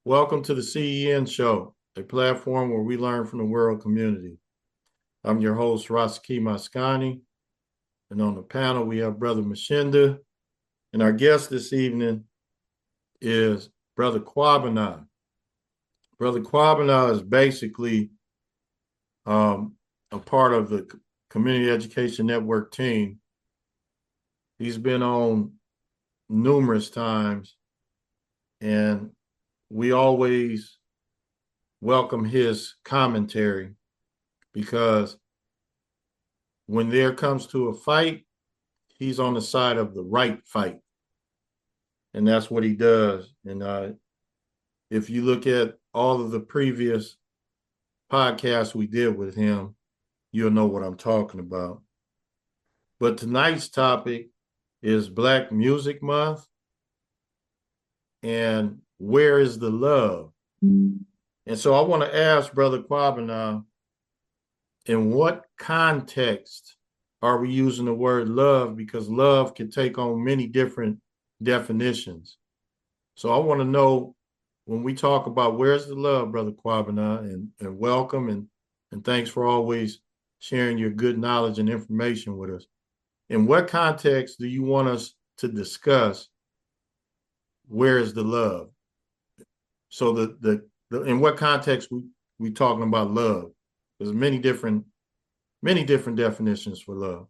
Welcome to the CEN Show, a platform where we learn from the world community. I'm your host, Rasaki Maskani, and on the panel we have Brother Mashinda, and our guest this evening is Brother Kwabena. Brother Kwabena is basically a part of the Community Education Network team. He's been on numerous times, and we always welcome his commentary because when there comes to a fight, he's on the side of the right fight. And that's what he does. And if you look at all of the previous podcasts we did with him, you'll know what I'm talking about. But tonight's topic is Black Music Month and where is the love? And so I want to ask Brother Kwabena, in what context are we using the word love? Because love can take on many different definitions. So I want to know, when we talk about where's the love, Brother Kwabena, and welcome and thanks for always sharing your good knowledge and information with us. In what context do you want us to discuss where is the love? So the in what context we talking about love? There's many different definitions for love.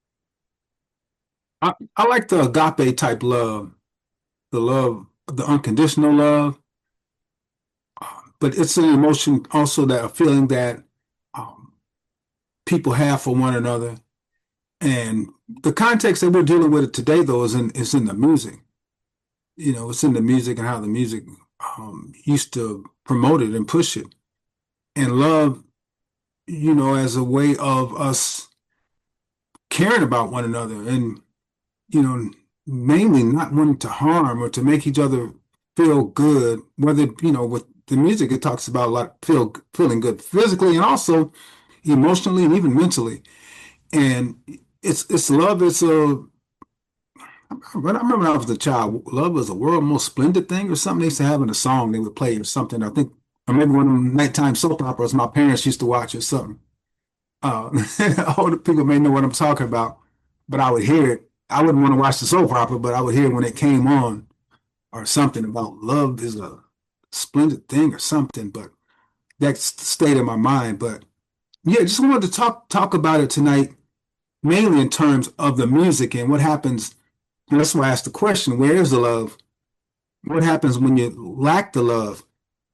I like the agape type love, the unconditional love, but it's an emotion also, that a feeling that um, people have for one another. And the context that we're dealing with it today, though, is in the music. It's in the music and how the music used to promote it and push it. And love, as a way of us caring about one another and, you know, mainly not wanting to harm or to make each other feel good. Whether, with the music, it talks about a lot feeling good physically and also emotionally and even mentally. And it's love. I remember when I was a child, love was a world most splendid thing or something. They used to have in a song they would play or something. I think, or maybe one of them nighttime soap operas my parents used to watch or something. Uh, Older people may know what I'm talking about, but I would hear it. I wouldn't want to watch the soap opera, but I would hear it when it came on, or something about love is a splendid thing or something. But that stayed in my mind. But yeah, just wanted to talk about it tonight, mainly in terms of the music and what happens. And that's why I asked the question: where is the love? What happens when you lack the love?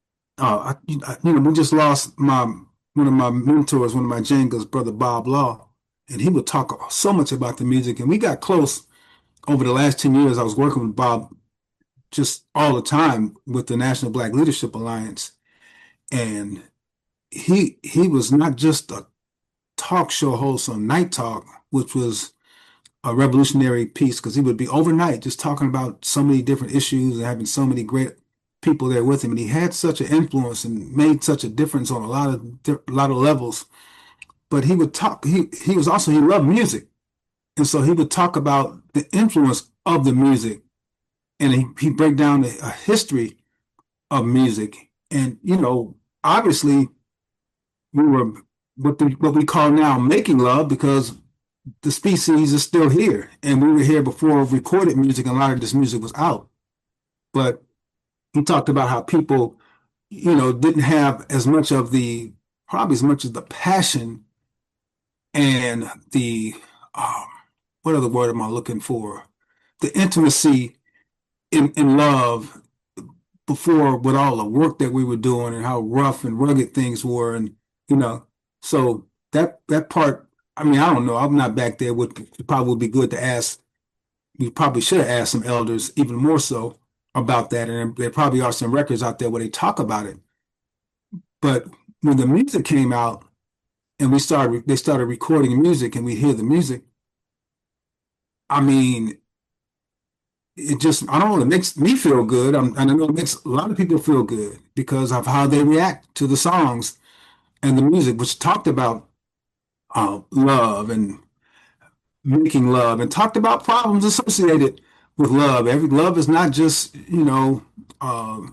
We just lost my one of my mentors, one of my Jengas, brother Bob Law, and he would talk so much about the music, and we got close over the last 10 years. I was working with Bob just all the time with the National Black Leadership Alliance, and he was not just a talk show host on Night Talk, which was a revolutionary piece because he would be overnight just talking about so many different issues and having so many great people there with him. And he had such an influence and made such a difference on a lot of levels. But he would talk. He was also, he loved music, and so he would talk about the influence of the music, and he break down a history of music. And obviously we were what we call now making love, because the species is still here, and we were here before recorded music, and a lot of this music was out. But he talked about how people, didn't have as much of the probably as much of the passion and the um, what other word am I looking for? The intimacy in love before, with all the work that we were doing and how rough and rugged things were, and you know, so that part. I mean, I don't know. I'm not back there. Would probably would be good to ask. You probably should have asked some elders even more so about that, and there probably are some records out there where they talk about it. But when the music came out and they started recording music, and we hear the music. I mean, it just, I don't know, it makes me feel good. And I know it makes a lot of people feel good because of how they react to the songs and the music, which talked about love and making love, and talked about problems associated with love. Every love is not just,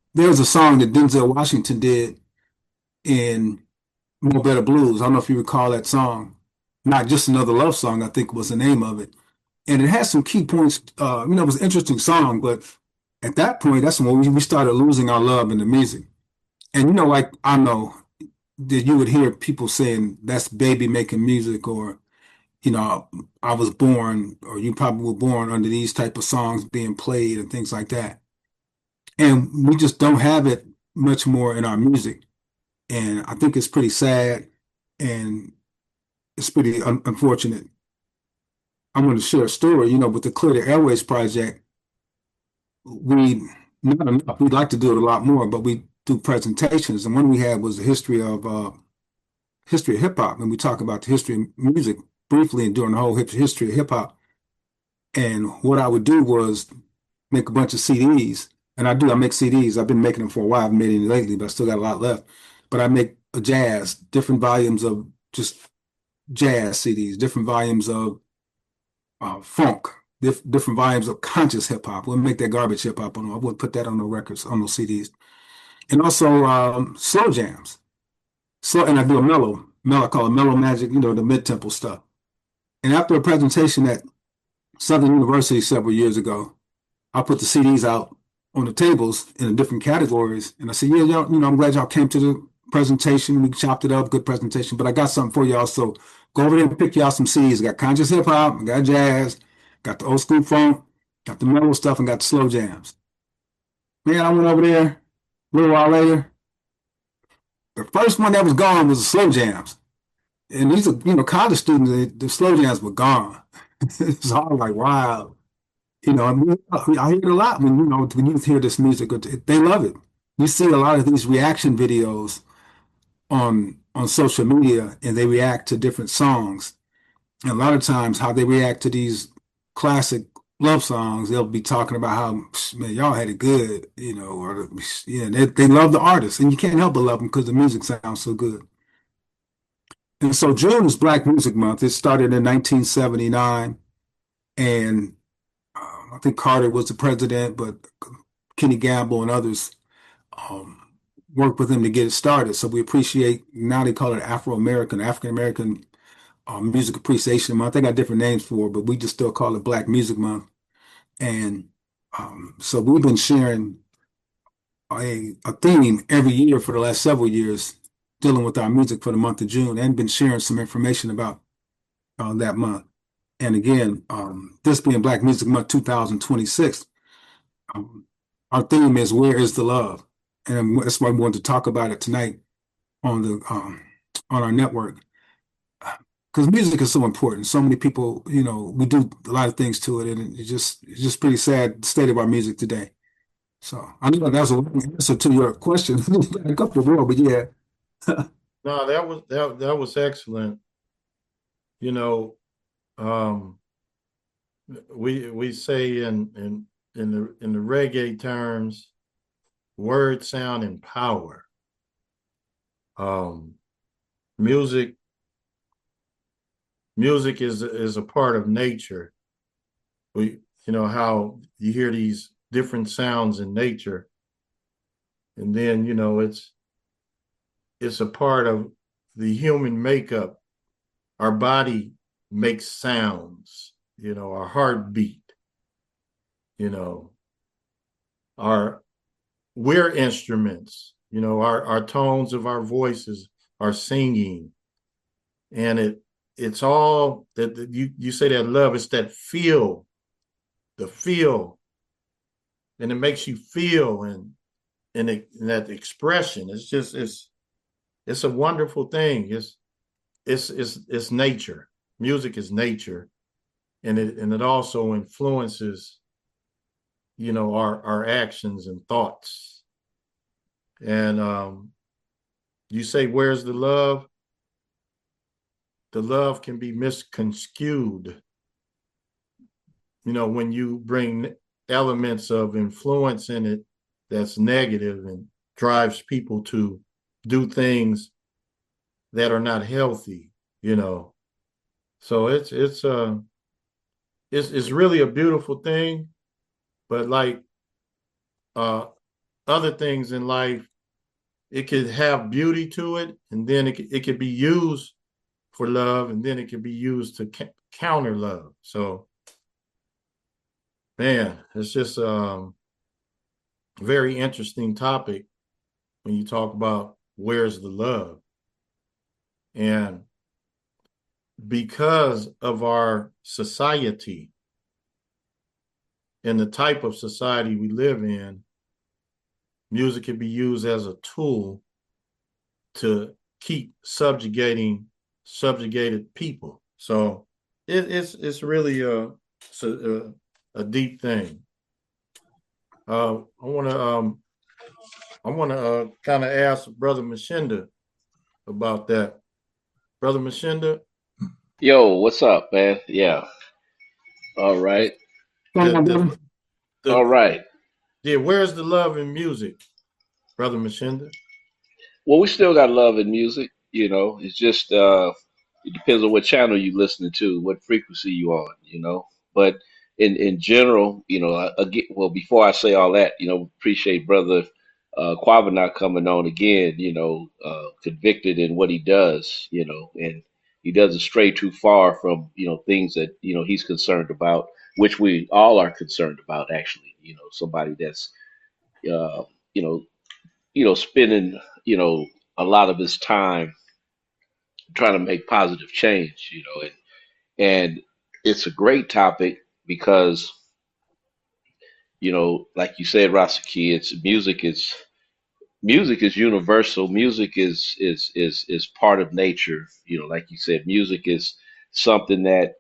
There was a song that Denzel Washington did in Mo Better Blues. I don't know if you recall that song. Not Just Another Love Song, I think was the name of it. And it has some key points. It was an interesting song, but at that point, that's when we started losing our love in the music. And like I know that you would hear people saying that's baby making music, or I was born, or you probably were born under these type of songs being played and things like that. And we just don't have it much more in our music. And I think it's pretty sad and it's pretty unfortunate. I'm going to share a story, with the Clear the Airways project. We, not enough, we'd like to do it a lot more, but we do presentations. And one we had was the history of hip hop. And we talk about the history of music briefly and during the whole history of hip hop. And what I would do was make a bunch of CDs. And I make CDs. I've been making them for a while. I haven't made any lately, but I still got a lot left. But I make a jazz, different volumes of just jazz CDs, different volumes of funk, different volumes of conscious hip hop. We'll make that garbage hip hop on. I wouldn't put that on the records, on those CDs. And also slow jams. Slow, and I do a mellow, I call it mellow magic, the mid-tempo stuff. And after a presentation at Southern University several years ago, I put the CDs out on the tables in the different categories. And I said, yeah, y'all, I'm glad y'all came to the presentation. We chopped it up, good presentation. But I got something for y'all. So go over there and pick y'all some CDs. I got conscious hip hop, I got jazz, got the old school funk, got the mellow stuff, and got the slow jams. Man, I went over there a little while later. The first one that was gone was the slow jams. And these are, college students, the slow jams were gone. It's all like, wow. I hear it a lot when you hear this music, they love it. You see a lot of these reaction videos on social media, and they react to different songs. And a lot of times, how they react to these classic love songs, they'll be talking about how, man, y'all had it good, or they love the artist, and you can't help but love them because the music sounds so good. And so June is Black Music Month. It started in 1979, and I think Carter was the president, but Kenny Gamble and others um, worked with him to get it started. So we appreciate, now they call it Afro-American, African American Music Appreciation Month. They got different names for it, but we just still call it Black Music Month. And so we've been sharing a theme every year for the last several years, dealing with our music for the month of June, and been sharing some information about that month. And again, this being Black Music Month 2026, um, our theme is "Where is the Love?" And that's why we wanted to talk about it tonight on the on our network, because music is so important. So many people, we do a lot of things to it, and it's just pretty sad the state of our music today. So I know that was a long answer to your question. Back up the world, but yeah. No, that was excellent. You know, um, we say in the reggae terms, word, sound, and power. Um, music music is a part of nature. How you hear these different sounds in nature, and then it's a part of the human makeup. Our body makes sounds, our heartbeat, you know, our we're instruments, our tones of our voices are singing. And it's all that you say that love, it's that feel, the feel, and it makes you feel, and that expression. It's a wonderful thing. It's nature. Music is nature, and it also influences, our actions and thoughts. And you say, where's the love? The love can be misconstrued, when you bring elements of influence in it that's negative and drives people to do things that are not healthy, So it's really a beautiful thing. But like uh other things in life, it could have beauty to it, and then it could be used for love, and then it could be used to counter love. So, man, it's just a very interesting topic when you talk about where's the love. And because of our society and the type of society we live in, music can be used as a tool to keep subjugated people. So it's really a deep thing. I want to kind of ask Brother Mashinda about that. Brother Mashinda, Yo, what's up, man? Yeah. All right. Come the on, the brother. All the right. yeah, where's the love in music, Brother Mashinda? Well, we still got love in music, you know. It's just it depends on what channel you listening to, what frequency you on, you know. But in general, you know, again, well, before I say all that, you know, appreciate brother Quabana coming on again, you know, convicted in what he does, you know, and he doesn't stray too far from, you know, things that, you know, he's concerned about, which we all are concerned about actually, you know, somebody that's uh, you know, spending, you know, a lot of his time trying to make positive change, you know, and it's a great topic because, you know, like you said, Rasaki, it's music is universal. Music is part of nature. You know, like you said, music is something that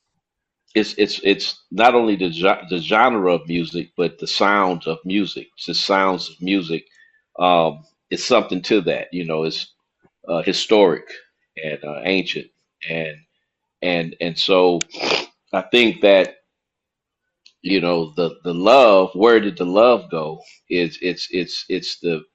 it's not only the genre of music, but the sounds of music. It's the sounds of music. It's something to that. You know, it's historic and ancient, and and so I think that, you know, the love. Where did the love go? Is it's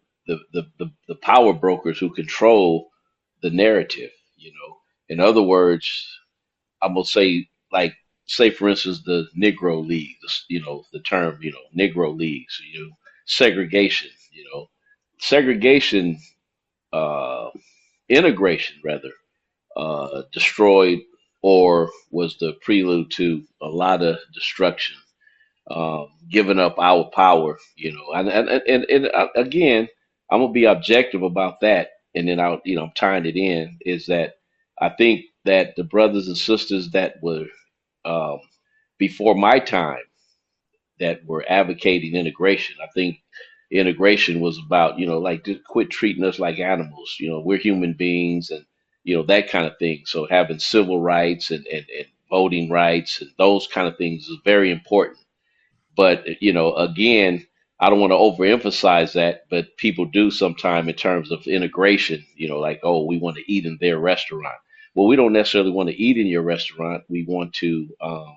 the power brokers who control the narrative. You know, in other words, I'm gonna say, like, say for instance the Negro Leagues. You know, the term, you know, Negro Leagues. You know, segregation. You know, segregation. Uh, Integration rather destroyed or was the prelude to a lot of destruction, giving up our power, you know. And again, I'm gonna be objective about that, and then I'll, you know, I'm tying it in is that I think that the brothers and sisters that were um, before my time that were advocating integration. I think integration was about, you know, like, just quit treating us like animals. You know, we're human beings, and, you know, that kind of thing. So having civil rights and voting rights and those kind of things is very important. But, you know, again, I don't want to overemphasize that, but people do sometime in terms of integration, you know, like, oh, we want to eat in their restaurant. Well, we don't necessarily want to eat in your restaurant. We want to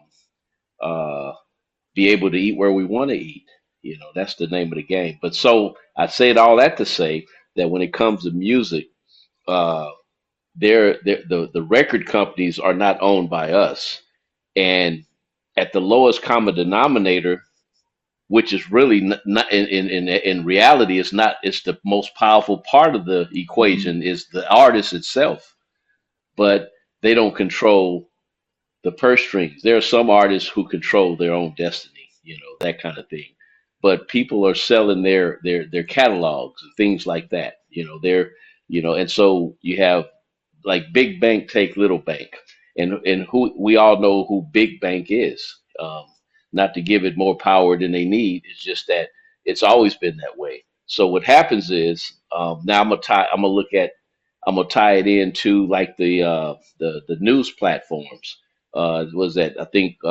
uh, be able to eat where we want to eat. You know, that's the name of the game. But so I said all that to say that when it comes to music, uh, the record companies are not owned by us, and at the lowest common denominator, which is really not in reality, it's not. It's the most powerful part of the Mhm. equation is the artist itself, but they don't control the purse strings. There are some artists who control their own destiny, you know, that kind of thing. But people are selling their catalogs and things like that. You know, they're, you know, and so you have like big bank take little bank, and who we all know who big bank is. Not to give it more power than they need. It's just that it's always been that way. So what happens is, now I'm gonna look at, I'm gonna tie it into like the news platforms. Was that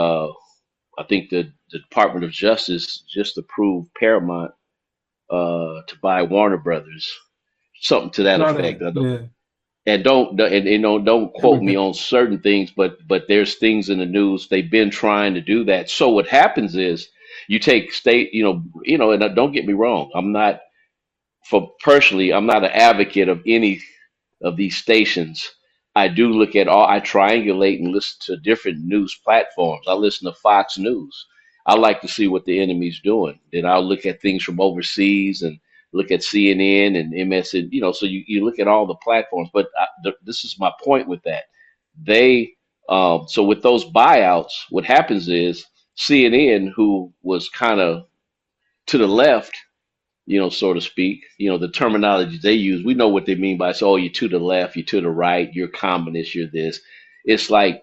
I think the Department of Justice just approved Paramount to buy Warner Brothers, something to that Saw effect. that. Yeah. And and you know, don't I quote read me that. on certain things, but there's things in the news they've been trying to do that. So what happens is you take state, and don't get me wrong, I'm not, for personally, I'm not an advocate of any of these stations. I do look at all, I triangulate and listen to different news platforms. I listen to Fox News. I like to see what the enemy's doing. Then I'll look at things from overseas and look at CNN and MSN. So you look at all the platforms. But this is my point with that. They so with those buyouts, what happens is CNN, who was kind of to the left, so to speak, the terminology they use, we know what they mean by, so, oh, you're to the left, you're to the right, you're communist, you're this. It's like,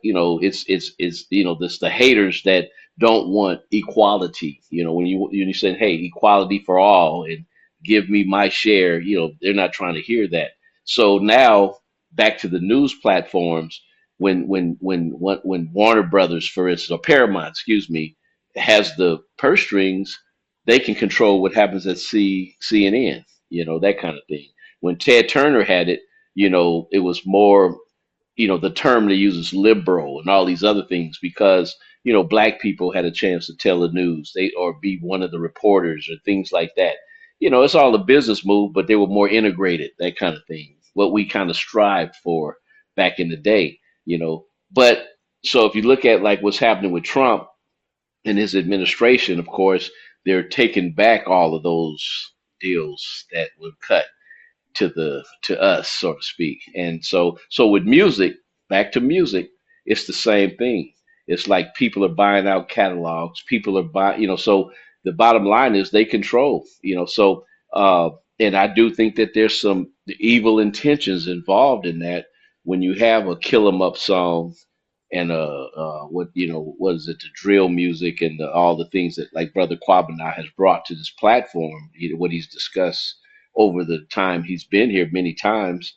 this the haters that don't want equality. When you say, hey, equality for all and give me my share, they're not trying to hear that. So now back to the news platforms, when Warner Brothers, for instance, or Paramount, excuse me, has the purse strings, they can control what happens at CNN, that kind of thing. When Ted Turner had it, it was more, the term they use is liberal and all these other things because, black people had a chance to tell the news, or be one of the reporters or things like that. It's all a business move, but they were more integrated, that kind of thing. What we kind of strived for back in the day, But so if you look at like what's happening with Trump and his administration, of course, they're taking back all of those deals that were cut to us, so to speak. And so with music, back to music, it's the same thing. It's like people are buying out catalogs, people are buying, so the bottom line is they control, and I do think that there's some evil intentions involved in that when you have a kill 'em up song and what is it, the drill music and all the things that like Brother Kwabena has brought to this platform, what he's discussed over the time he's been here many times,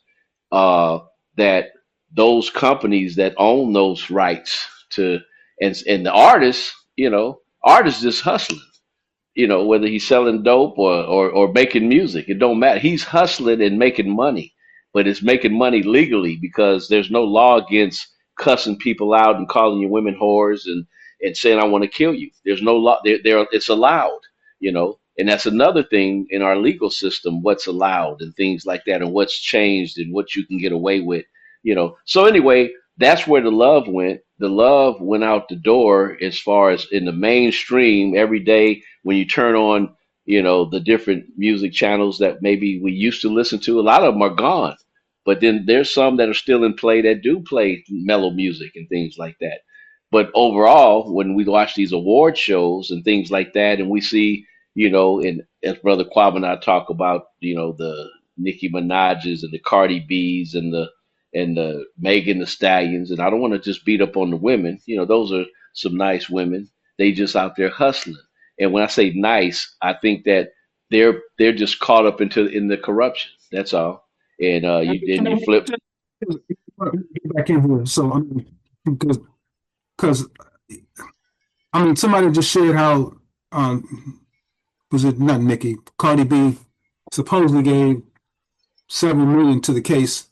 that those companies that own those rights to and the artists, artists just hustling, whether he's selling dope or making music, it don't matter. He's hustling and making money, but it's making money legally because there's no law against cussing people out and calling you women whores and saying I want to kill you. There's no law there. It's allowed, and that's another thing in our legal system, what's allowed and things like that, and what's changed and what you can get away with, So anyway, that's where the love went. The love went out the door as far as in the mainstream every day when you turn on, the different music channels that maybe we used to listen to. A lot of them are gone. But then there's some that are still in play that do play mellow music and things like that. But overall, when we watch these award shows and things like that, and we see, and as Brother Quab and I talk about, the Nicki Minaj's and the Cardi B's and the Megan Thee Stallions, and I don't want to just beat up on the women. Those are some nice women. They just out there hustling. And when I say nice, I think that they're just caught up in the corruption. That's all. And you flip. Get back in here. So I mean, because somebody just shared how was it not Nicki, Cardi B supposedly gave several million to the case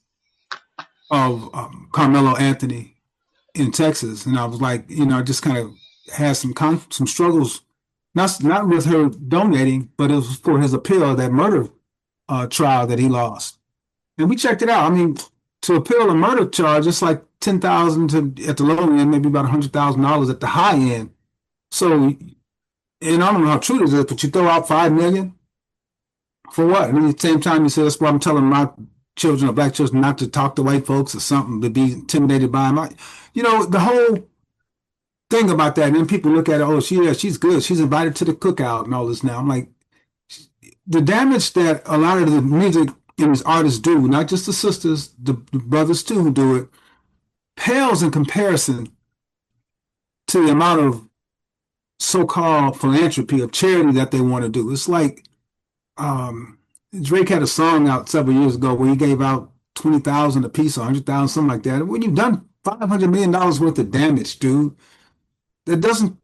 of Carmelo Anthony in Texas, and I was like, I just kind of had some struggles, not with her donating, but it was for his appeal, that murder trial that he lost. And we checked it out. I mean, to appeal a murder charge, it's like $10,000 at the low end, maybe about $100,000 at the high end. So, and I don't know how true this is, but you throw out $5 million for what? And at the same time, you say that's why I'm telling my children or black children not to talk to white folks or something, to be intimidated by them. The whole thing about that. And then people look at it, oh, she's good. She's invited to the cookout and all this now. I'm like, the damage that a lot of the music and these artists do, not just the sisters, the brothers too who do it, pales in comparison to the amount of so-called philanthropy of charity that they want to do. It's like Drake had a song out several years ago where he gave out 20,000 a piece or 100,000, something like that. When you've done $500 million worth of damage, dude, it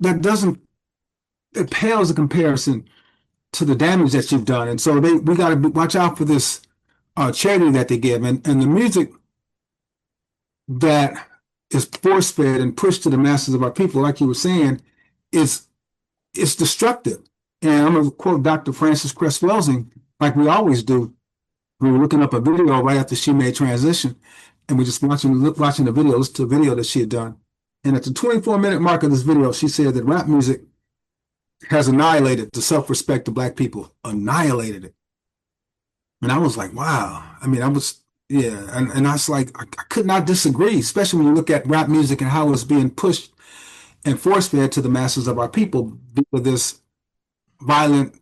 pales in comparison to the damage that you've done. And so we got to watch out for this charity that they give, and the music that is force-fed and pushed to the masses of our people, like you were saying, it's destructive. And I'm going to quote Dr. Frances Cress Welsing, like we always do. We were looking up a video right after she made transition, and we just watching the video, listen to a video that she had done. And at the 24-minute mark of this video, she said that rap music has annihilated the self-respect of Black people, annihilated it. And I was like, wow. I mean, yeah. And I was like, I could not disagree, especially when you look at rap music and how it's being pushed and force-fed to the masses of our people with this violent,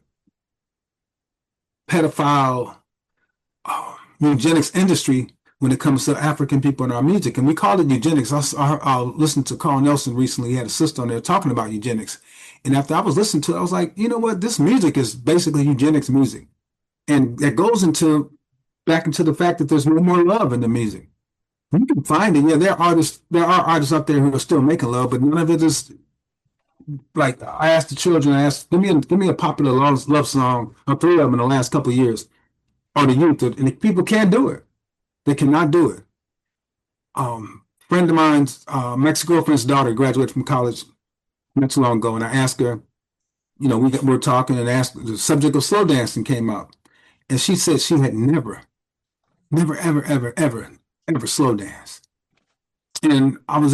pedophile, eugenics industry when it comes to African people in our music. And we call it eugenics. I listened to Carl Nelson recently. He had a sister on there talking about eugenics. And after I was listening to it, I was like, you know what? This music is basically eugenics music. And it goes back into the fact that there's no more love in the music. You can find it. Yeah, there are artists out there who are still making love, but none of it is like I asked the children, give me a popular love song, or three of them in the last couple of years, or the youth, and the people can't do it. They cannot do it. Friend of mine's ex-girlfriend's daughter graduated from college not too long ago, and I asked her, we were talking and asked the subject of slow dancing came up, and she said she had never, ever, ever, ever, ever slow danced. And I was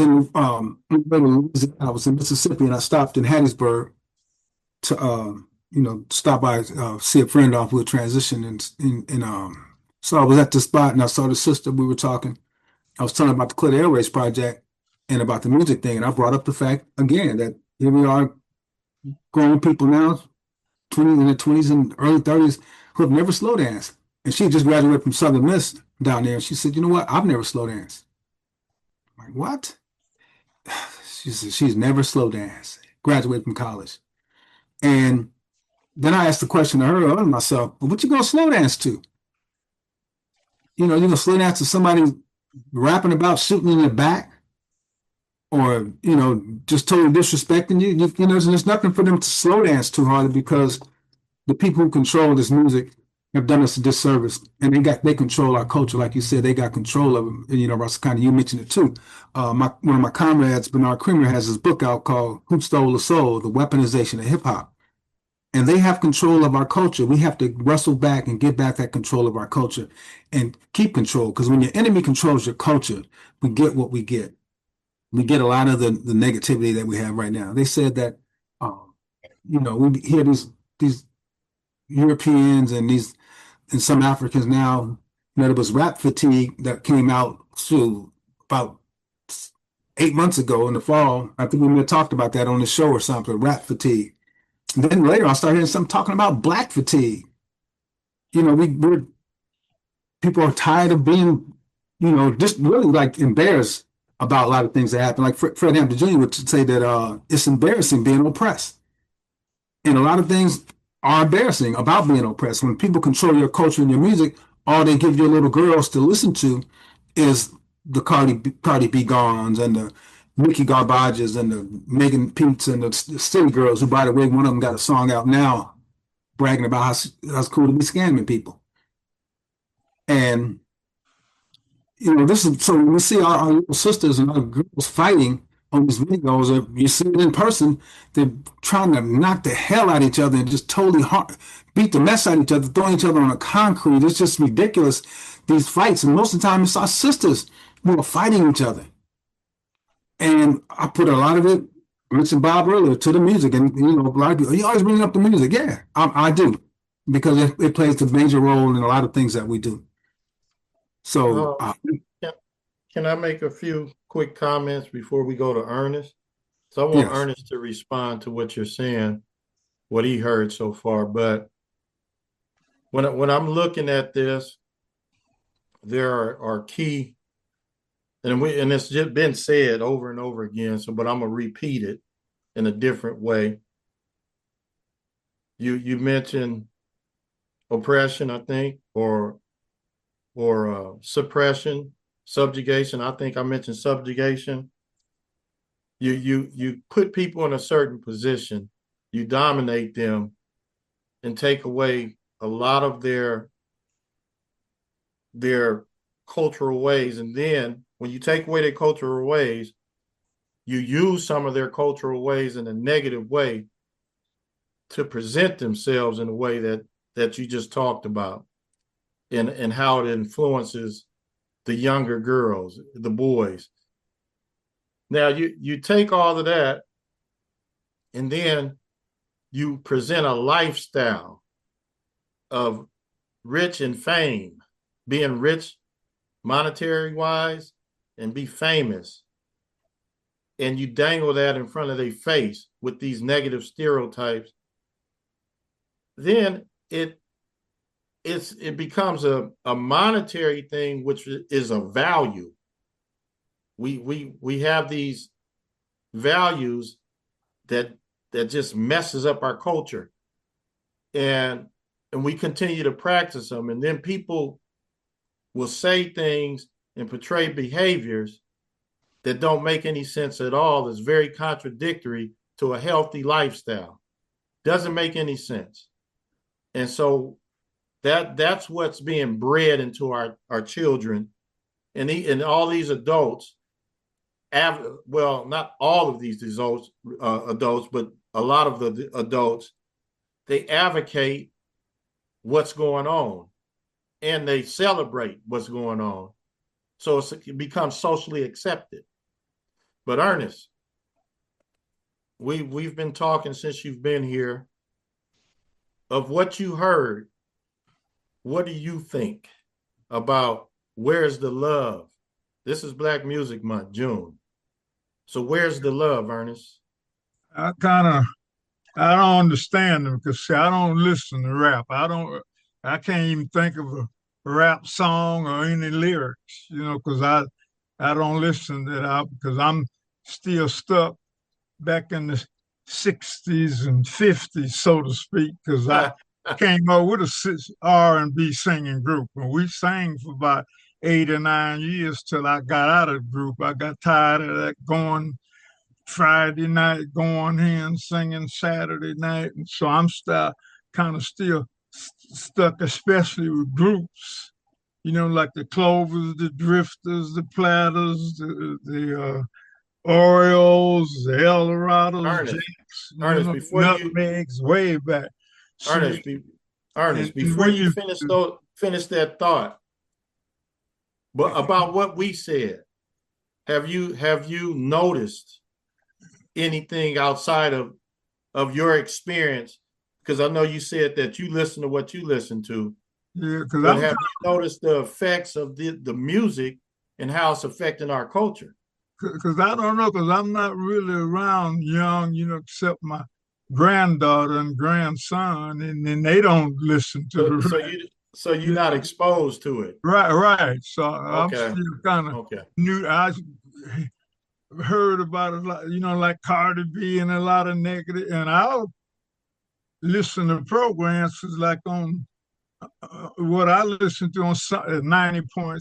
I was in Mississippi, and I stopped in Hattiesburg to stop by see a friend off with a transition, and so I was at the spot and I saw the sister. We were talking. I was telling her about the Clear the Airways project and about the music thing, and I brought up the fact again that here we are, grown people now, in their 20s and early 30s, who have never slow danced. And she just graduated from Southern Miss down there, and she said, "You know what? I've never slow danced." I'm like, what? She said she's never slow danced. Graduated from college, and then I asked the question to her and myself, well, what you gonna slow dance to? You're gonna slow dance to somebody rapping about shooting in the back or, just totally disrespecting you. There's nothing for them to slow dance too hard because the people who control this music have done us a disservice and they control our culture. Like you said, they got control of it. And, Russell, kind of, you mentioned it too. One of my comrades, Bernard Creamer, has this book out called Who Stole the Soul? The Weaponization of Hip Hop. And they have control of our culture. We have to wrestle back and get back that control of our culture and keep control. Because when your enemy controls your culture, we get what we get. We get a lot of the negativity that we have right now. They said that, we hear these Europeans and some Africans now, there was rap fatigue that came out about 8 months ago in the fall. I think we may have talked about that on the show or something, rap fatigue. And then later I started hearing some talking about black fatigue. We're people are tired of being, just really like embarrassed about a lot of things that happen. Like Fred Hampton Jr. would say that it's embarrassing being oppressed. And a lot of things are embarrassing about being oppressed. When people control your culture and your music, all they give your little girls to listen to is the Cardi B Gons and the Nicki Garbages and the Megan Peets and the City Girls, who, by the way, one of them got a song out now bragging about how it's cool to be scamming people. And, this is so when we see our little sisters and our girls fighting on these videos, or you see it in person, they're trying to knock the hell out of each other and just totally beat the mess out of each other, throwing each other on the concrete. It's just ridiculous, these fights. And most of the time, it's our sisters who are fighting each other. And I put a lot of it, I mentioned Bob earlier, to the music. And, a lot of people, you always bring up the music. Yeah, I do. Because it plays a major role in a lot of things that we do. So, can I make a few quick comments before we go to Ernest? So I want yes. Ernest to respond to what you're saying, what he heard so far. But when I'm looking at this, there are key, and it's just been said over and over again. But I'm gonna repeat it in a different way. You mentioned oppression, I think, or suppression, subjugation. I think I mentioned subjugation. You put people in a certain position, you dominate them, and take away a lot of their cultural ways. And then when you take away their cultural ways, you use some of their cultural ways in a negative way to present themselves in a way that you just talked about, and how it influences the younger girls, the boys. Now you take all of that, and then you present a lifestyle of rich and fame, being rich monetary wise and be famous, and you dangle that in front of their face with these negative stereotypes, then it becomes a monetary thing, which is a value. We have these values that just messes up our culture, and we continue to practice them, and then people will say things and portray behaviors that don't make any sense at all. It's very contradictory to a healthy lifestyle. Doesn't make any sense. And so that's what's being bred into our children. And all these adults, well, not all of these adults, but a lot of the adults, they advocate what's going on and they celebrate what's going on. So it becomes socially accepted. But Ernest, we've been talking since you've been here. Of what you heard, what do you think about Where's the Love? This is Black Music Month, June. So where's the love, Ernest? I don't understand them because see, I don't listen to rap. I can't even think of a rap song or any lyrics, because I don't listen to that because I'm still stuck back in the 60s and 50s, so to speak, because I came up with a R&B singing group, and we sang for about 8 or 9 years till I got out of the group. I got tired of that going Friday night, going here and singing Saturday night, and so I'm kind of still stuck, especially with groups, like the Clovers, the Drifters, the Platters, the Orioles, the Eldorados, Ernest, before Nutmegs, way back. Ernest, before you finish that thought, but about what we said, have you noticed anything outside of your experience? Because I know you said that you listen to what you listen to. Yeah, but have you noticed the effects of the music and how it's affecting our culture? Because I don't know, because I'm not really around young, except my granddaughter and grandson, and then they don't listen to so you're not exposed to it. Right. So I'm still kind of new. I heard about it, like Cardi B and a lot of negative, and I'll listen to programs like on what I listen to on 90.7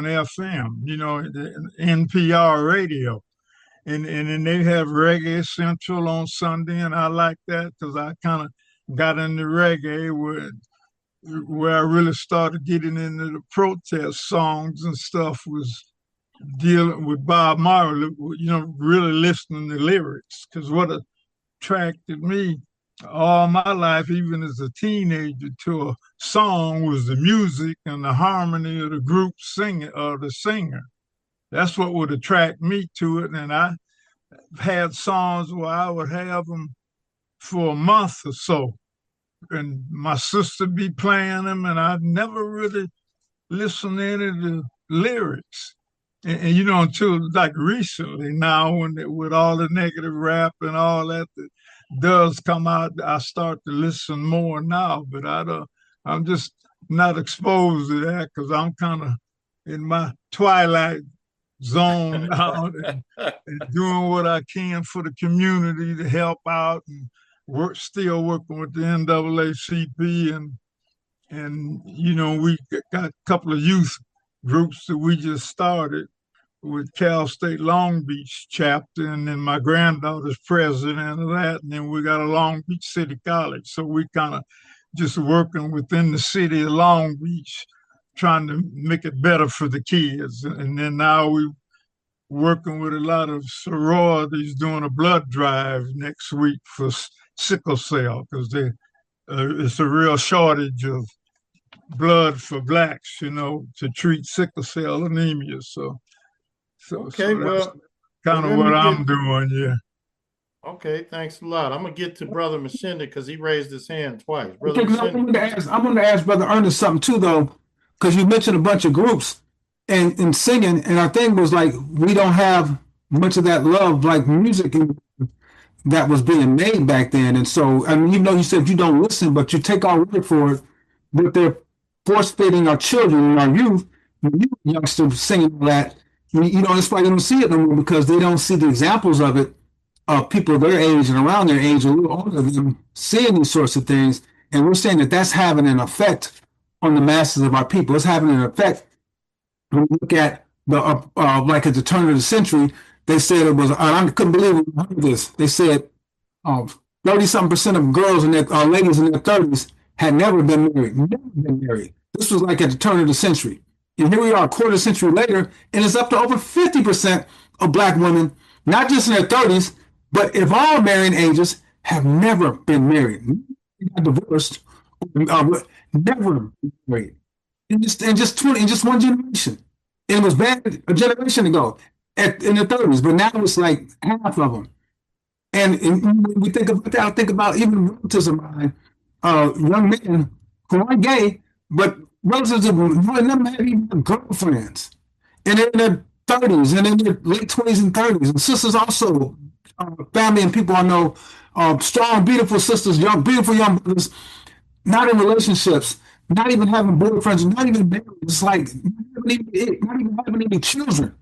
FM, NPR radio. And then they have Reggae Central on Sunday, and I like that because I kind of got into reggae where I really started getting into the protest songs and stuff, was dealing with Bob Marley, really listening to lyrics, because what attracted me all my life, even as a teenager, to a song was the music and the harmony of the group singing or the singer. That's what would attract me to it. And I had songs where I would have them for a month or so, and my sister be playing them, and I'd never really listened to any of the lyrics. And until like recently now, with all the negative rap and all that does come out, I start to listen more now. But I'm just not exposed to that because I'm kind of in my twilight zone now and doing what I can for the community to help out, and still working with the NAACP, and we got a couple of youth groups that we just started with Cal State Long Beach chapter, and then my granddaughter's president of that, and then we got a Long Beach City College. So we kind of just working within the city of Long Beach, trying to make it better for the kids. And then now we working with a lot of sororities doing a blood drive next week for sickle cell, because it's a real shortage of blood for blacks, to treat sickle cell anemia. So okay, that's kind of what I'm doing. Yeah. Okay, thanks a lot. I'm gonna get to Brother Mashinda because he raised his hand twice. Brother Okay, 'cause Mashinda. I wanted to ask Brother Ernest something too, though, because you mentioned a bunch of groups and singing, and our thing was like we don't have much of that love like music that was being made back then. And so, I mean, you said you don't listen, but you take our word for it. But they're force feeding our children and our youth, youngsters singing all that. That's why they don't see it no more because they don't see the examples of it of people their age and around their age, a little older than them, seeing these sorts of things. And we're saying that that's having an effect on the masses of our people. It's having an effect when we look at like at the turn of the century, they said it was, I couldn't believe it, I heard this. They said 30 something percent of girls and their ladies in their 30s had never been married, never been married. This was like at the turn of the century. And here we are a quarter century later, and it's up to over 50% of black women, not just in their 30s, but of all marrying ages, have never been married, got divorced, never been married in just one generation. It was bad a generation ago in the 30s, but now it's like half of them. And when we think about that, I think about even relatives of mine, young men who aren't gay, but relatives of them have even girlfriends. And they're in their 30s and in their late 20s and 30s. And sisters also, family and people I know, strong, beautiful sisters, beautiful young brothers, not in relationships, not even having boyfriends, not even married. It's like not even having any children.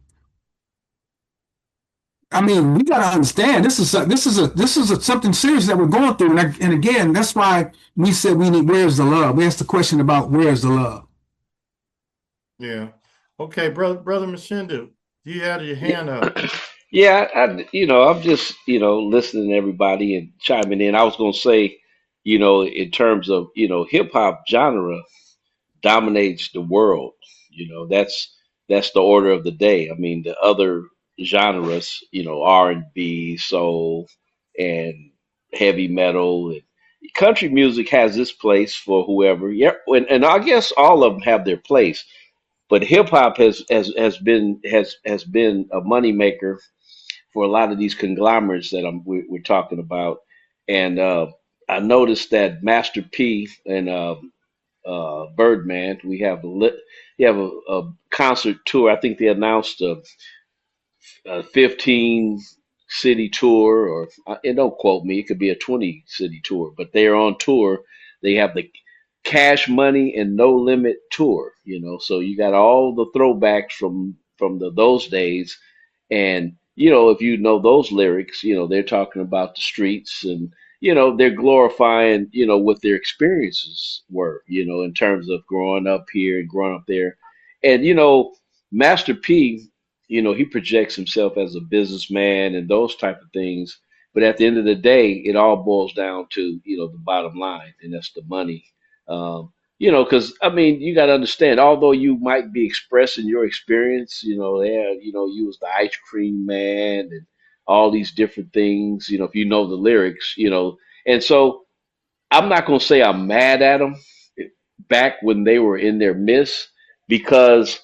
I mean, we got to understand this is something serious that we're going through, and again, that's why we said we need where's the love. We asked the question about where's the love. Yeah. Okay, brother Mashinda, you had your hand up. Yeah, I'm just, listening to everybody and chiming in. I was going to say, in terms of, hip hop genre dominates the world. That's the order of the day. I mean, the other genres, R&B, soul, and heavy metal, and country music has its place for whoever. Yeah, and I guess all of them have their place. But hip hop has been a moneymaker for a lot of these conglomerates that we're talking about. And I noticed that Master P and Birdman, we have a concert tour. I think they announced a 15 city tour, or and don't quote me, it could be a 20 city tour, but they're on tour. They have the Cash Money and No Limit tour, so you got all the throwbacks from those days. And if you know those lyrics, they're talking about the streets, and they're glorifying what their experiences were, in terms of growing up here and growing up there. And Master P, he projects himself as a businessman and those type of things. But at the end of the day, it all boils down to the bottom line, and that's the money. Because I mean, you got to understand. Although you might be expressing your experience, you was the ice cream man and all these different things. If you know the lyrics, and so I'm not gonna say I'm mad at them back when they were in their midst, because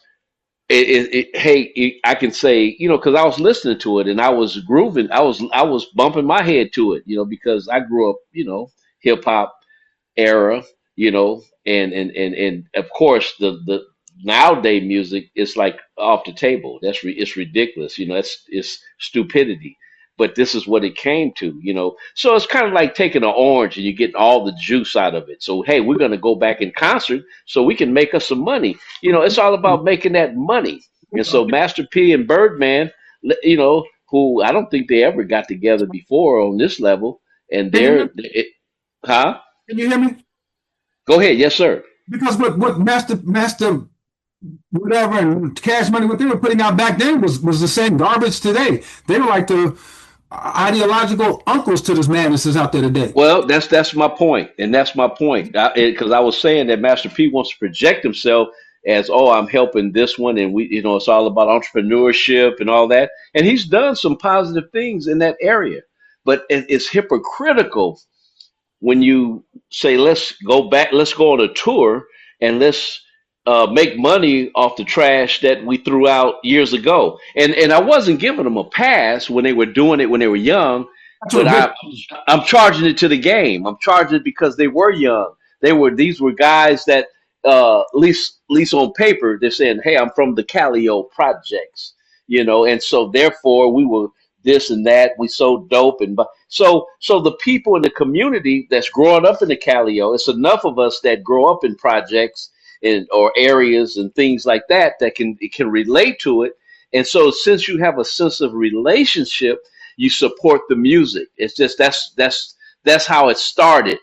I can say, because I was listening to it and I was grooving, I was bumping my head to it, because I grew up, hip hop era, and of course the nowadays music is like off the table. It's ridiculous, it's stupidity. But this is what it came to, So it's kind of like taking an orange and you're getting all the juice out of it. So hey, we're gonna go back in concert so we can make us some money. It's all about making that money. And so Master P and Birdman, who I don't think they ever got together before on this level, and huh? Can you hear me? Go ahead. Yes, sir. Because what Master whatever and Cash Money, what they were putting out back then was the same garbage today. They were like the ideological uncles to this madness that's out there today. Well, that's my point, and that's my point. Because I was saying that Master P wants to project himself as, oh, I'm helping this one, and it's all about entrepreneurship and all that. And he's done some positive things in that area, but it's hypocritical when you say, let's go back, let's go on a tour, and let's make money off the trash that we threw out years ago. And I wasn't giving them a pass when they were doing it when they were young. but I'm charging it to the game. I'm charging it because they were young. These were guys that at least on paper they're saying, "Hey, I'm from the Calio projects," and so therefore we were this and that. We so dope so the people in the community that's growing up in the Calio, it's enough of us that grow up in projects and or areas and things like that that can relate to it. And so since you have a sense of relationship, you support the music. It's just that's how it started.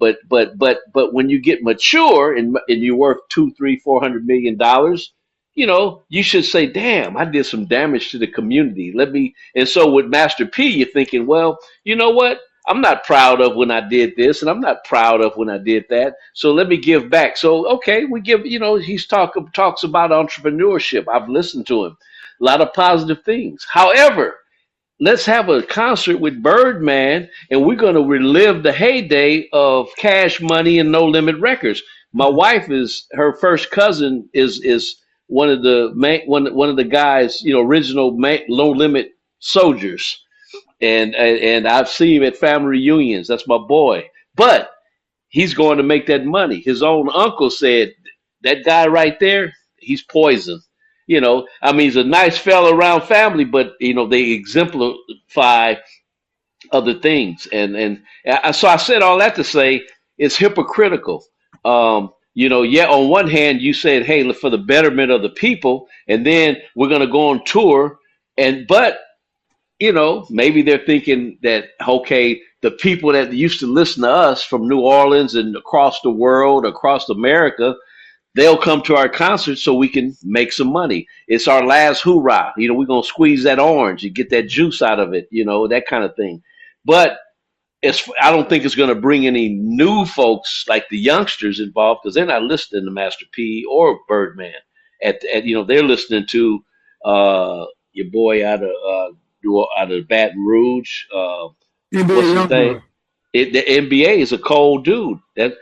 But when you get mature and you're worth two, three, $400 million, you should say, damn, I did some damage to the community. And so with Master P, you're thinking, well, you know what? I'm not proud of when I did this, and I'm not proud of when I did that. So let me give back. So, okay, we give, he's talks about entrepreneurship. I've listened to him. A lot of positive things. However, let's have a concert with Birdman, and we're going to relive the heyday of Cash Money and No Limit Records. My wife her first cousin is one of the guys, original No Limit soldiers, and I've seen him at family reunions. That's my boy, but he's going to make that money. His own uncle said that guy right there, he's poison. I mean, he's a nice fella around family, but they exemplify other things. So I said all that to say it's hypocritical. Yeah, on one hand you said, hey, for the betterment of the people, and then we're going to go on tour, but maybe they're thinking that, okay, the people that used to listen to us from New Orleans and across the world, across America, they'll come to our concert so we can make some money. It's our last hoorah. We're going to squeeze that orange and get that juice out of it, that kind of thing. But I don't think it's going to bring any new folks like the youngsters involved, because they're not listening to Master P or Birdman. They're listening to your boy out of Baton Rouge. What's his name? The NBA is a cold dude.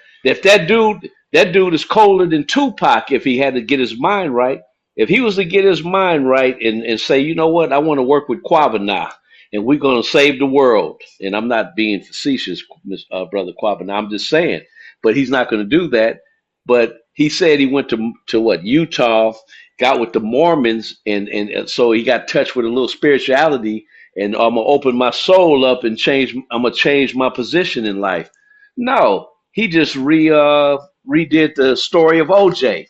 That dude is colder than Tupac if he had to get his mind right. If he was to get his mind right and say, you know what, I want to work with Kwabena, and we're going to save the world. And I'm not being facetious, Brother Kwabena. I'm just saying. But he's not going to do that. But he said he went to Utah, got with the Mormons, and so he got touched with a little spirituality, and I'm going to open my soul up and I'm going to change my position in life. No, he just redid the story of OJ.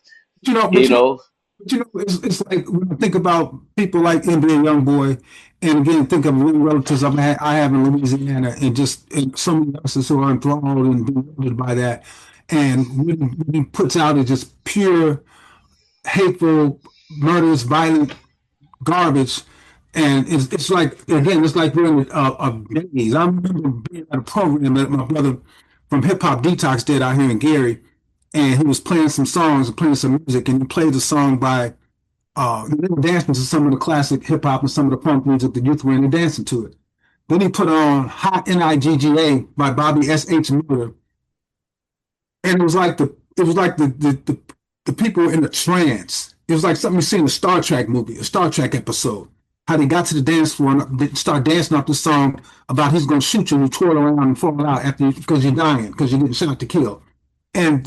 It's like when I think about people like NBA Youngboy, and again think of relatives I have in Louisiana, and some of the others who are enthralled and bewildered by that, and when he puts out is just pure, hateful, murderous, violent garbage. And it's like, again, it's like we're in a days. I remember being at a program that my brother from Hip Hop Detox did out here in Gary, and he was playing some songs and playing some music, and he played a song by they were dancing to some of the classic hip hop and some of the punk music the youth were in and dancing to it. Then he put on Hot Nigga by Bobby S.H. Miller, and it was like the people were in a trance. It was like something you see in a Star Trek movie, a Star Trek episode. How they got to the dance floor and start dancing off the song about he's going to shoot you and you twirl around and fall out because you're dying, because you're getting shot to kill. And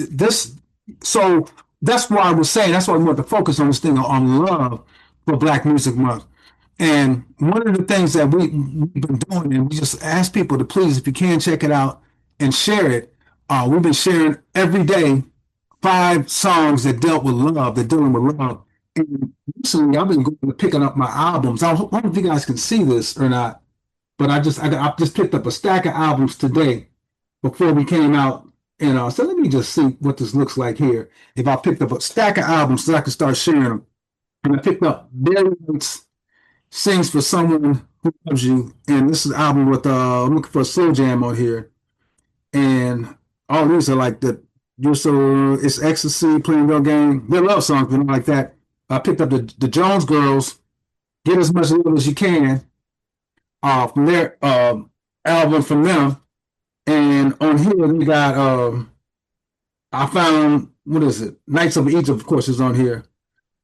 so that's why I was saying, that's why we want to focus on this thing on love for Black Music Month. And one of the things that we've been doing, and we just ask people to please, if you can, check it out and share it. We've been sharing every day 5 songs that dealt with love, that dealing with love. And recently, I've been going and picking up my albums. I don't know if you guys can see this or not, but I just picked up a stack of albums today before we came out. And so let me just see what this looks like here. If I picked up a stack of albums so I can start sharing them. And I picked up Barry White's Sings for Someone Who Loves You. And this is an album with, I'm looking for a slow jam on here. And all these are like it's Ecstasy, Playing Real Game. They're love songs, but not like that. I picked up the Jones Girls, Get As Much Love As You Can, from their album from them. And on here we got I found, what is it? Knights of Egypt, of course, is on here.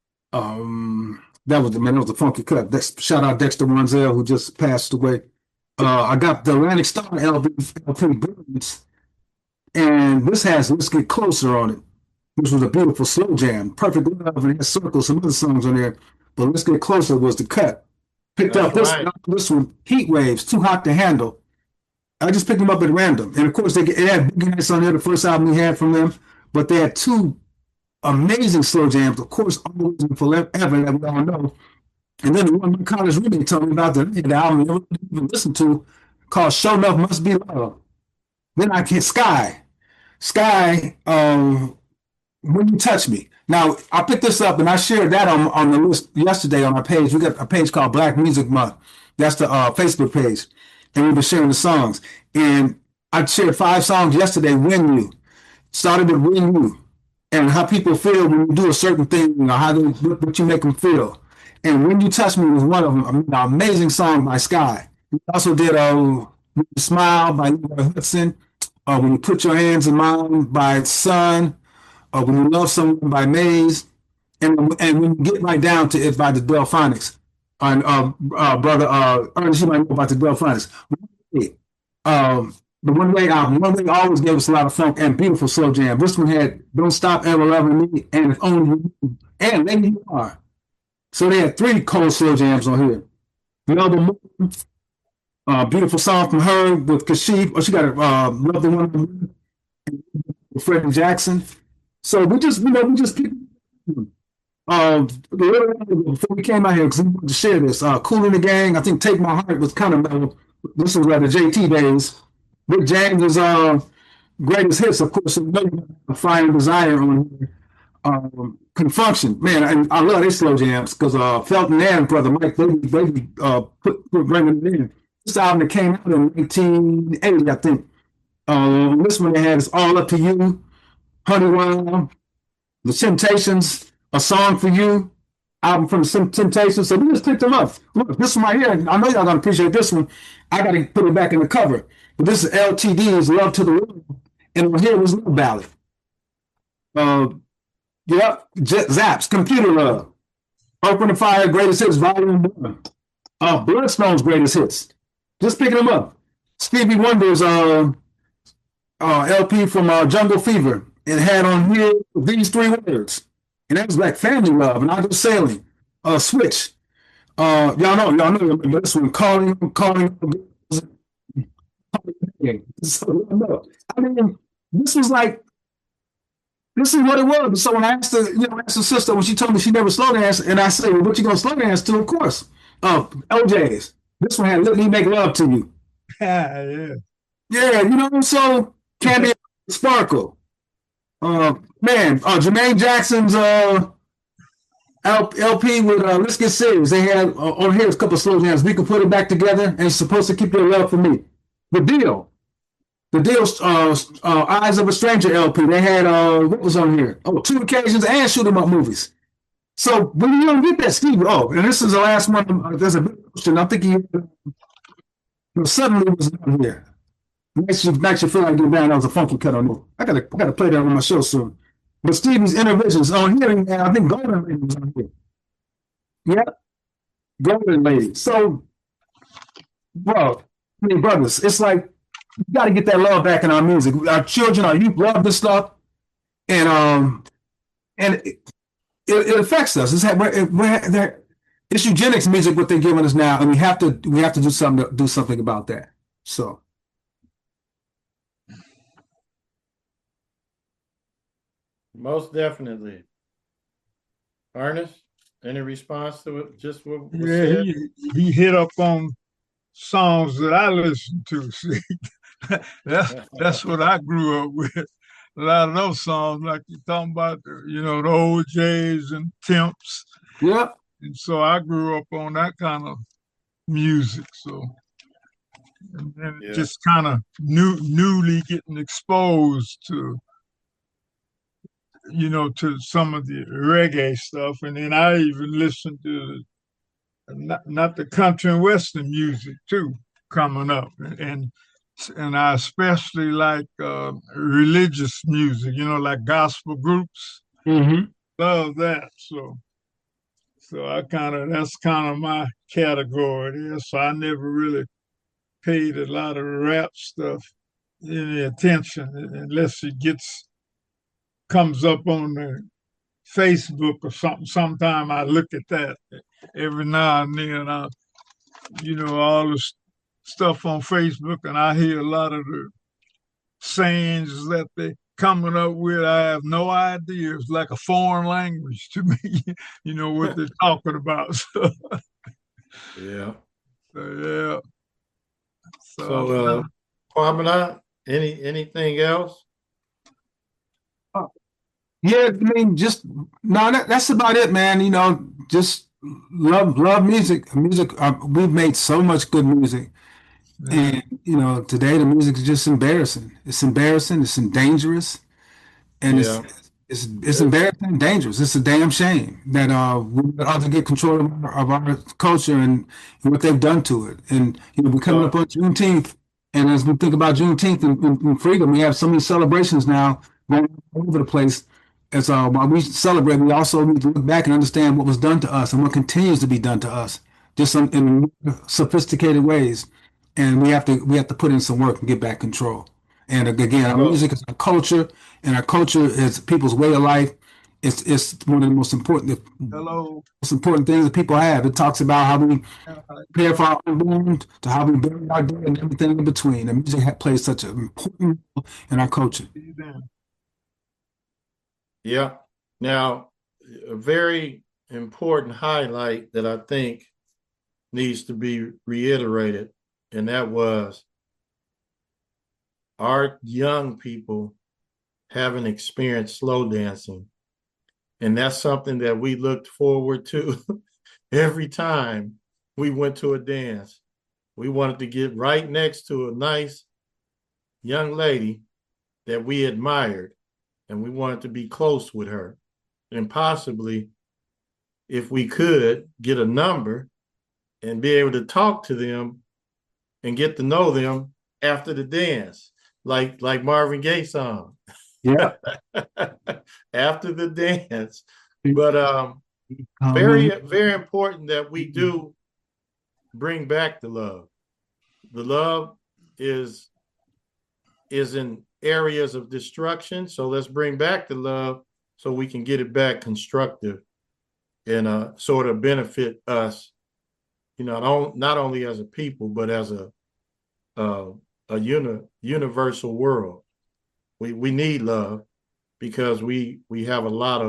That was a funky cut. Shout out Dexter Ronzell, who just passed away. I got the Atlantic Star LP Brilliance, and this has Let's Get Closer on it, which was a beautiful slow jam. Perfect Love, and it has Circle, some other songs on there. But Let's Get Closer was the cut. Picked That's up this right. this one, Heat Waves, Too Hot to Handle. I just picked them up at random. And of course, they had Big Hits on there, the first album we had from them. But they had two amazing slow jams, of course, Always and Forever, that we all know. And then the one my college roommate told me about the album I never even listened to called Show Enough Must Be Love. Then I get Sky. Sky, When You Touch Me. Now, I picked this up and I shared that on the list yesterday on our page. We got a page called Black Music Month. That's the Facebook page. And we've been sharing the songs. And I shared 5 songs yesterday, When You. Started with When You. And how people feel when you do a certain thing, how they, what you make them feel. And When You Touch Me was one of them. I mean, an amazing song by Sky. We also did Smile by Leroy Hudson. When You Put Your Hands in Mine by Sun. When You Love Someone by Maze, and when you get right down to it by the Delphonics. And brother Ernest, you might know about the Delphonics. The One Way album, One Way always gave us a lot of funk and beautiful slow jam. This one had Don't Stop Ever Loving Me and If Only You and Lady You Are. So they had 3 cold slow jams on here. Melba Moore, beautiful song from her with Kashif. Oh, she got a Love the One with Freddie Jackson. So we just picked before we came out here because we wanted to share this. Kool and the Gang, I think Take My Heart was kind of this was like the JT days. Big James' greatest hits, of course, you know, Fire and Desire on here. Confunction, man, and I love these slow jams because Felton and brother Mike, they put bringing it in. This album that came out in 1980, I think. This one they had is All Up to You, Honeywell, The Temptations, A Song for You, album from The Temptations. So we just picked them up. Look, this one right here, I know y'all gonna appreciate this one. I gotta put it back in the cover. But this is LTD's Love to the World. And on here was Love Ballad. Yep, Zaps, Computer Love. Open the Fire, Greatest Hits, Volume 1. Bloodstone's Greatest Hits. Just picking them up. Stevie Wonder's LP from Jungle Fever. It had on here these 3 words. And that was like Family Love and I Go Sailing. Switch. Y'all know this one, calling. So, no. I mean, this was like, this is what it was. So when I asked the sister when she told me she never slow danced, and I said, well, what you gonna slow dance to? Of course. OJ's. This one had Let Me Make Love to You. Yeah. Yeah, so Candy Sparkle. Jermaine Jackson's LP with Let's Get Serious. They had on here a couple of slow jams. We can put it back together, and it's supposed to keep your love for me. The Deal's Eyes of a Stranger LP. They had what was on here? 2 Occasions and Shoot 'Em Up movies. So when you don't get that, Steve. And this is the last one. There's a big question. I'm thinking suddenly was on here. Makes you feel like getting down. That was a funky cut on it. I gotta play that on my show soon. But Stevie's Intervisions on here, and I think Golden Lady was on here. Yep, Golden Lady. So, bro, brothers, it's like you got to get that love back in our music. Our children, our youth love this stuff, and it affects us. It's eugenics music what they're giving us now, and we have to do something about that. So. Most definitely. Ernest, any response to it? Just what was Yeah, said? he hit up on songs that I listened to. See, that's what I grew up with. A lot of those songs, like you're talking about, the OJs and Temps. Yep. And so I grew up on that kind of music. So, and then just kind of newly getting exposed to some of the reggae stuff. And then I even listened to not the country and western music too coming up. And I especially like religious music, like gospel groups. Mm-hmm. Love that. So that's kind of my category there. So I never really paid a lot of rap stuff any attention unless it comes up on the Facebook or something. Sometime I look at that every now and then. All the stuff on Facebook, and I hear a lot of the sayings that they coming up with. I have no idea. It's like a foreign language to me. What they're talking about. Yeah. Yeah. So, Kwabena, anything else? Yeah, I mean, just no, that's about it, man. Just love music. Music, we've made so much good music. yeah. And today the music is just embarrassing. It's embarrassing, it's dangerous, and it's Yeah. it's embarrassing and dangerous. It's a damn shame that we let others get control of our culture and what they've done to it. And we're coming up on Juneteenth, and as we think about Juneteenth and freedom, we have so many celebrations now going all over the place. And so while we celebrate, we also need to look back and understand what was done to us and what continues to be done to us, just in sophisticated ways. And we have to put in some work and get back control. And again, our So, music is our culture, and our culture is people's way of life. It's one of the Hello. most important things that people have. It talks about how we prepare for our unborn to how we bury our dead and everything in between. And music plays such an important role in our culture. yeah. Now, a very important highlight that I think needs to be reiterated, and that was our young people haven't experienced slow dancing. And that's something that we looked forward to every time we went to a dance. We wanted to get right next to a nice young lady that we admired, and we wanted to be close with her. And possibly, if we could, get a number and be able to talk to them and get to know them after the dance, like Marvin Gaye song. Yeah. After the dance. But very, very important that we do bring back the love. The love is in areas of destruction. So let's bring back the love so we can get it back constructive and sort of benefit us, not only as a people, but as a universal world. We need love because we have a lot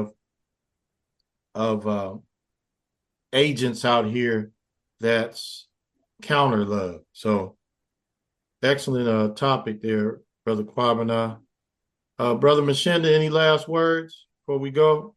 of agents out here that's counter love. So excellent topic there, Brother Kwabena. Brother Mashinda, any last words before we go?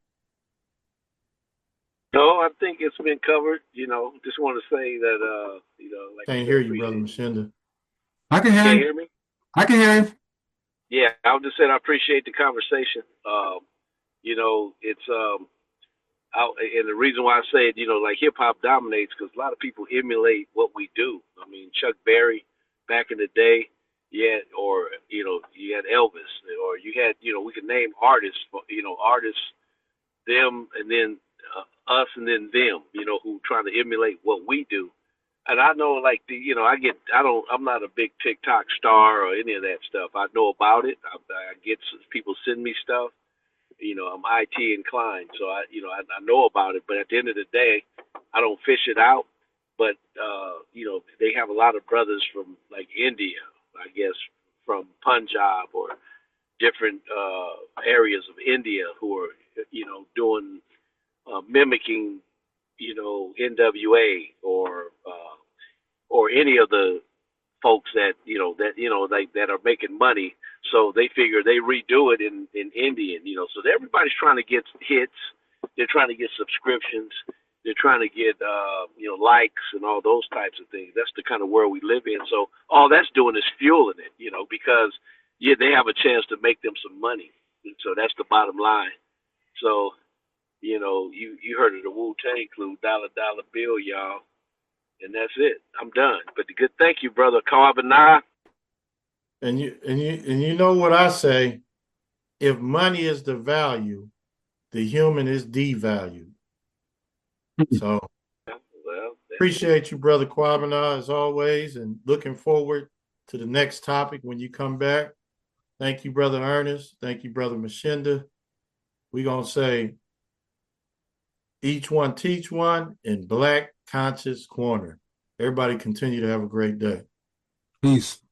No, I think it's been covered. Just want to say that, like Can't I hear said, you, Brother Mashinda. I can hear Can't you. hear me? I can hear you. Yeah, I was just saying I appreciate the conversation. It's and the reason why I say it, like hip hop dominates because a lot of people emulate what we do. I mean, Chuck Berry back in the day, or you had Elvis, or you had, we could name artists, artists, them, and then us, and then them, who trying to emulate what we do. And I know, like I'm not a big TikTok star or any of that stuff. I know about it. I get people send me stuff. I'm IT inclined, so I know about it. But at the end of the day, I don't fish it out. But they have a lot of brothers from like India, I guess, from Punjab or different areas of India who are doing mimicking NWA or any of the folks that that are making money. So they figure they redo it in Indian, So everybody's trying to get hits. They're trying to get subscriptions. They're trying to get likes and all those types of things. That's the kind of world we live in. So all that's doing is fueling it, because they have a chance to make them some money. And so that's the bottom line. So you heard of the Wu-Tang Clue, dollar dollar bill, y'all. And that's it. I'm done. But thank you, brother Kwabena. And you know what I say? If money is the value, the human is devalued. So Well, Appreciate you, Brother Kwabena, as always, and looking forward to the next topic when you come back. Thank you, Brother Ernest. Thank you, Brother Mashinda. We're going to say, each one teach one in Black Conscious Corner. Everybody continue to have a great day. Peace.